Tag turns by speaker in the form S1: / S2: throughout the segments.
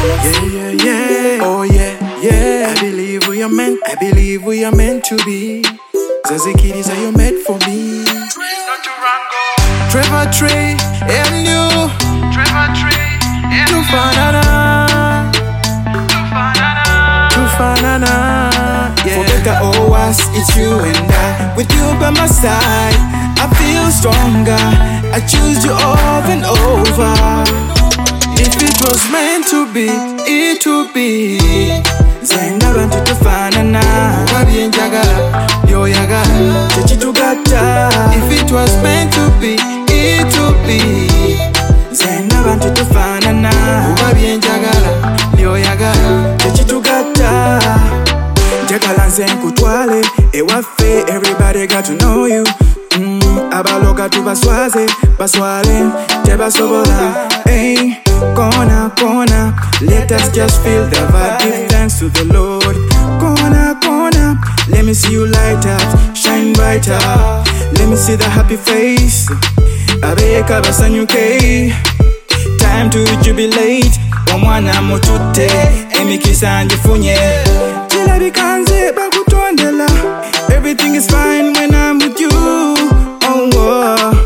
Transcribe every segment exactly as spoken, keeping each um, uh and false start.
S1: Yeah, yeah, yeah. Oh yeah, yeah. I believe we are meant. I believe we are meant to be. Zazikidis are you meant for me? Trevor Trey and you.
S2: Trevor Trey and you.
S1: Tufanana. Tufanana. Yeah. For better or worse, it's you and I. With you by my side, I feel stronger. I choose you over and over. If it was meant to be, it would be. Zenda bantu tufanana. Wabye njagala, byo yagala, tekitugata. If it was meant to be, it would be. Zenda bantu tufanana. Wabye njagala, byo yagala, tekitugata. Njagala nze nkutwale ewaffe, everybody got to know you. Mm, abaloga tubaswaze, baswale, tebasobola. Hey, corner, corner, let us just feel the vibe. Give thanks to the Lord. Corner, corner, let me see you light up, shine brighter. Let me see the happy face. Abeka basanyuke. Time to jubilate. Omwana mutute, emikisa njifunye. Chilabikanze bakutondela. Everything is fine when I'm with you. Oh, oh.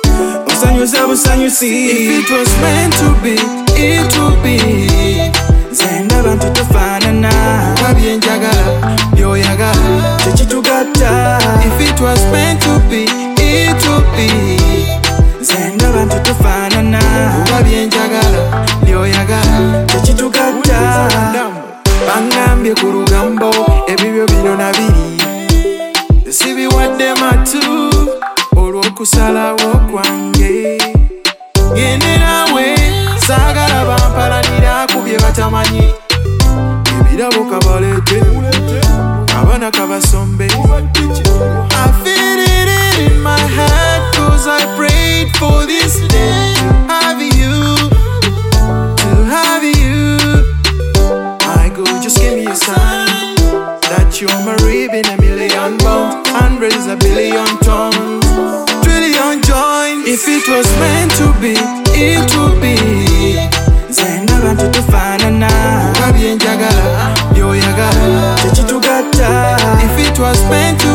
S1: If it was meant to be, it would be. Zenda bantu tufanana. Wabye njagala, byo yagala, tekitugata. If it was meant to be, it would be. Zenda bantu tufanana. Wabye njagala, byo yagala, tekitugata. Bangambye ku lugambo, ebibyo bino nabiri. Sibiwadde matu, olw'okusalawo kwange. Gende nawe, saagala bampalanira ku bye batamanyi. Ebirabo kabalete, abana kabasombe. I feel it in my heart, cause I prayed for this day. To have you, to have you. My God, just give me a sign that you're my rib in a million bones. Hundred is a billion tons, trillion joints. If it was meant to be, it would be. Zenda bantu tufanana. Wabye njagala, byo yagala, tekitugata. If it was meant to